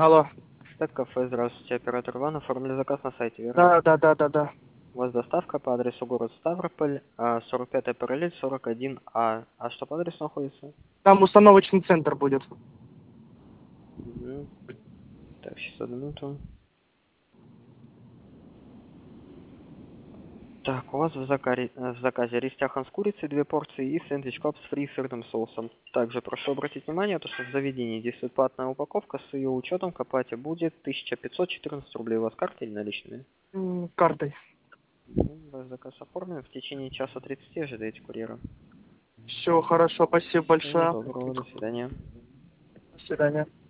Алло. Так, кафе, здравствуйте, оператор Иван, оформили заказ на сайте, верно? Да. У вас доставка по адресу город Ставрополь, 45-й параллель, 41А. А что по адресу находится? Там установочный центр будет. Мгм. Так, сейчас одну минуту. Так, у вас в заказе рестяхан с курицей, 2 порции и сэндвич клаб с фри сырным соусом. Также прошу обратить внимание, то, что в заведении действует платная упаковка, с ее учетом к оплате будет 1514 рублей. У вас картой или наличными? Картой. Ваш заказ оформлен. В течение часа 30 ожидайте курьера. Все хорошо, спасибо Всего большое. доброго, до свидания. До свидания.